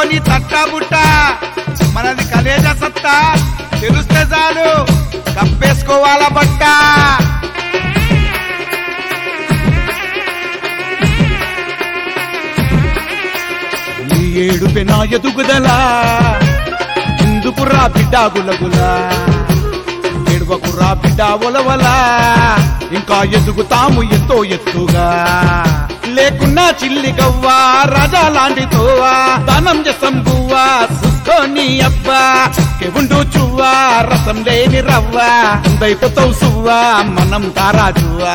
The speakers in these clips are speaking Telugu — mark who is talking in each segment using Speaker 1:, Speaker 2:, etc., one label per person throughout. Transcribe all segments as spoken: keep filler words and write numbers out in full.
Speaker 1: నీ తట్టా బుట్ట మనది కలేజ సత్తా తెలుస్తే చాలు కప్పేసుకోవాల బట్ట నీ ఏడుపే నా ఎదుగుదలా ఎందుకురా బిడ్డ గులగులా ఏడువకురా బిడ్డ ఒలవలా ఇంకా ఎదుగుతాము ఎంతో ఎత్తుగా లేకున్నా చిల్లి గవ్వా రాజా లాంటి తోవా దానం చేసం గువ్వా చూసుకొని అబ్బా ఉండు చువ్వా రసం లేని రవ్వా దైపోతావు సువ్వా మనం తారాజువా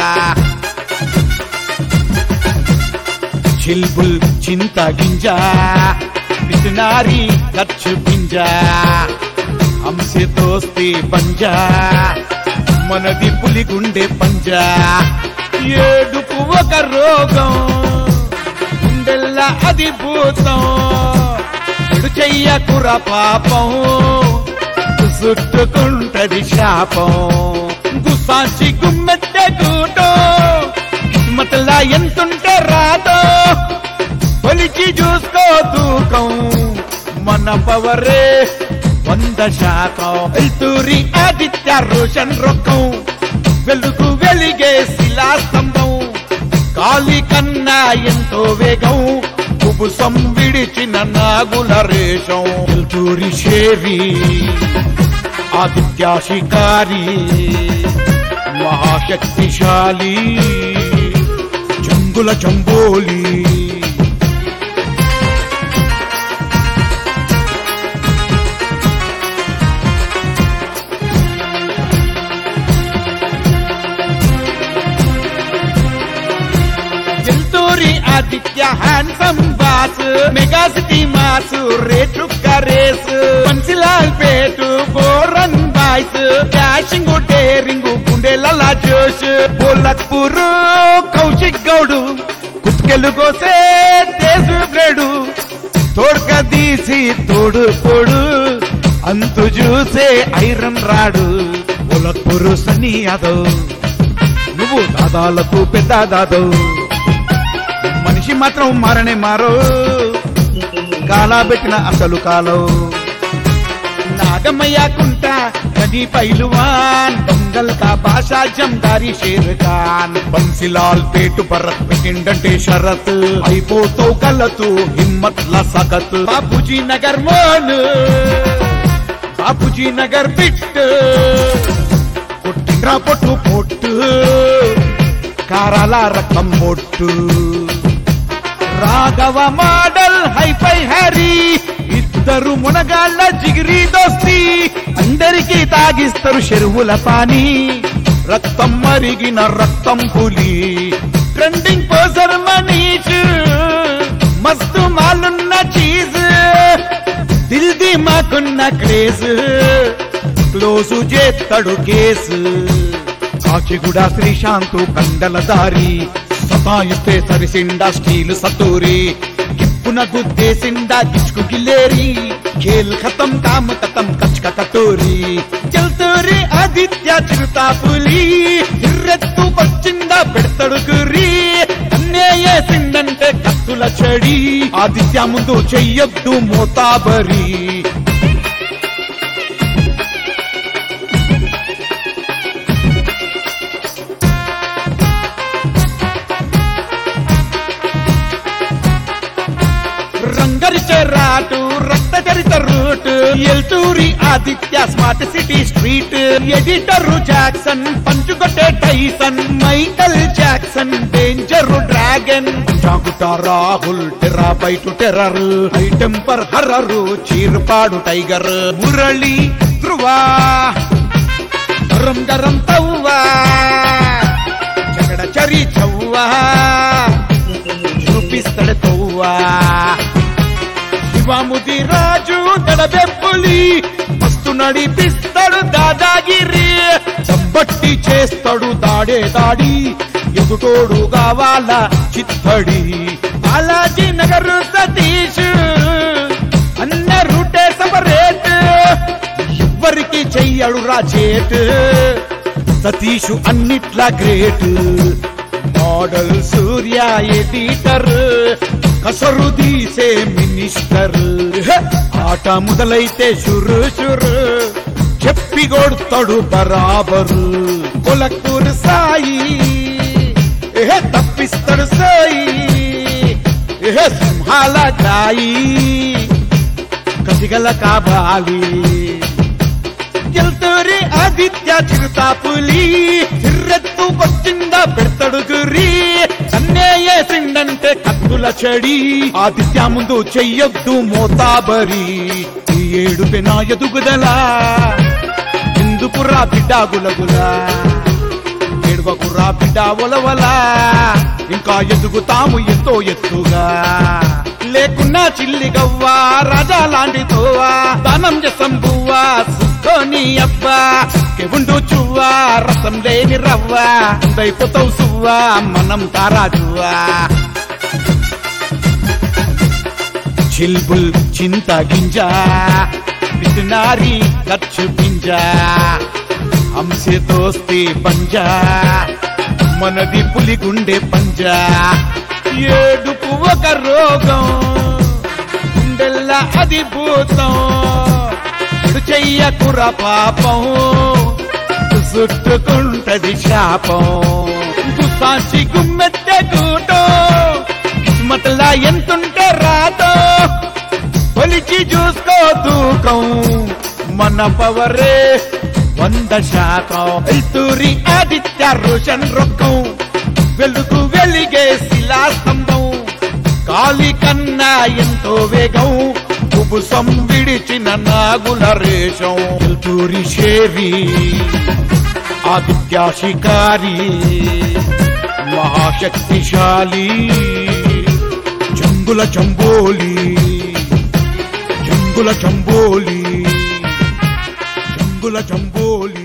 Speaker 1: చిల్బుల్ చింత గింజ పిసినారి ఖర్చు పింజ అంశే దోస్తి పంజా మనది పులిగుండె పంజా ఏడుపు ఒక రోగం గుండెల్లా అది భూతం చెడు చెయ్యకుర పాపం చుట్టుకుంటది శాపం గుసాచి గుమ్మెట్టే కూటం కిస్మత్లా ఎంతుంటే రాదో కొలిచి చూసుకో తూకం మన పవరే వంద శాతం ఎల్తూరి ఆదిత్య రోషన్ రొక్కం వెలుగు వెలిగే శిలాస్తంభం కాలి కన్నా ఎంతో వేగం కుబుసం విడిచిన నాగుల రేషం ఎల్తూరి షేరి ఆదిత్య శికారి మహాశక్తిశాలి జంగుల జంబోలి Aditya handsome boss mega city mass rate కరేస్ పన్సిలాల్ పేటు బోరన్ బాయ్స్ డాషింగ్ డేరింగ్ గుండెల జోష్ బోలక్పూర్ కౌశిక్ గౌడు కుట్కెలు కోసే తేజు బ్లేడు తోడ్క తీసి తోడు పొడు అంతు చూసే ఐరన్ రాడు బోలక్పూర్ సన్నీ యాదవ్ నువ్వు దాదాలకు పెద్ద దాదవ్ మనిషి మాత్రం మారనే మారో కాలా పెట్టిన అసలు కాలో నాగమయ్య కుంట గది పైలువాన్ దొంగల్ కా భాషా జందారి షేర్ ఖాన్ బన్సిలాల్ పేటు భరత్ పెట్టిండంటే షరత్ అయిపోతావు కలతు హిమ్మత్ల సగత్ బాపూజీ నగర్ మోన్ బాపూజీ నగర్ బిట్ కొట్టిండ్రా పొట్టు పొట్టు కారాల రకం మొట్టు రాఘవ మోడల్ హైఫై హ్యారీ ఇద్దరు మునగాళ్ళ జిగిరి దోస్తి అందరికీ తాగిస్తారు చెరువుల పానీ రక్తం మరిగిన రక్తం పులి ట్రెండింగ్ పోసర్ మనీష్ మస్తు మాలున్న చీజ్ దిల్ ది మాకున్న క్రేజ్ క్లోజు చేస్తాడు కేసు కాచిగూడ శ్రీశాంతు కండల దారి సతాయిస్తే సరిసిండా స్టీలు సతూరి కిప్పున గుద్దేసిండా గిచ్చుకు గిల్లేరి ఖేల్ ఖతం కామ ఖతం కచ్క కటోరి చల్తూరి ఆదిత్య చిరుతా పులి ఇర్రెత్తు వచ్చిందా పెడతాడు గురి అన్నేసిందంటే కత్తుల చెడి ఆదిత్య ముందు చెయ్యొద్దు మోతాబరి రాటు రక్త చరిత రూట్ ఎల్తూరి Aditya smart city street editor Jackson పంచుకొట్టే Tyson Michael Jackson danger dragon జాగుట రాహుల్ టెరా బైటు టెర్రర్ హై టెంపర్ హర్రరు చీర్పాడు టైగర్ మురళి ధ్రువ గరం గరం తవ్వా జగడ చరి చవ్వా చూపిస్తాడు తవ్వా శివాముది రాజు దడబెప్పులి మస్తు నడిపిస్తాడు దాదాగిరి చంబట్టి చేస్తాడు దాడే దాడి ఎదుటోడు కావాల చిత్తడి బాలాజీ నగర్ సతీష్ అన్న రూటే సపరేట్ ఎవ్వరికి చెయ్యడు రాచేట్ సతీష్ అన్నిట్లా గ్రేట్ మోడల్ సూర్య ఎడిటర్ కసరు తీసే మినిస్టర్ ఆట మొదలైతే షురు షురు చెప్పి కొడతాడు బరాబరు కొలకూరు సాయి తప్పిస్తాడు సాయి సింహాల గాయి కసిగల కావాలి ఎల్తూరి ఆదిత్య చిరుతా పులి చిర్రెత్తు పచ్చింద పెడతాడు గురి సన్నేసిండంటే కత్తుల చెడి ఆదిత్య ముందు చెయ్యొద్దు మోతాబరి ఈ ఏడు పెనా ఎదుగుదలా ఎందుకురా బిడ్డ గులగులా ఏడువకురా బిడ్డ ఒలవలా ఇంకా ఎదుగుతాము ఎంతో ఎత్తుగా లేకున్నా చిల్లి గవ్వా రాజా లాంటి తోవా దానం జసంబువ్వా సుక్కోని అవ్వా కెవుండు చువ్వా రసం లేని రవ్వా దైపోతావు సువ్వా మనం తారాజువా చిల్బుల్ చింత గింజ పిసినారి ఖర్చు పింజ హంసే దోస్తి పంజా మనది పులి గుండె పంజా ఏడుపు ఒక రోగం గుండెల్ల అది భూతం చెయ్యకుర పాపం చుట్టుకుంటది శాపం గుసాచి గుమ్మెట్టే కూటం కిస్మత్లా ఎంతుంటే రాతో కొలిచి చూసుకో తూకం మన పవరే వంద శాతం ఎల్తూరి ఆదిత్య రోషన్ రొక్కం వెలుగు వెలిగే శిలాస్తంభం కాలి కన్నా ఎంతో వేగం కుబుసం విడిచిన నాగుల రేషం ఎల్తూరి షేరి ఆదిత్య శికారి మహాశక్తిశాలి జంగుల చంబోలి జంగుల చంబోలి జంగుల చంబోలి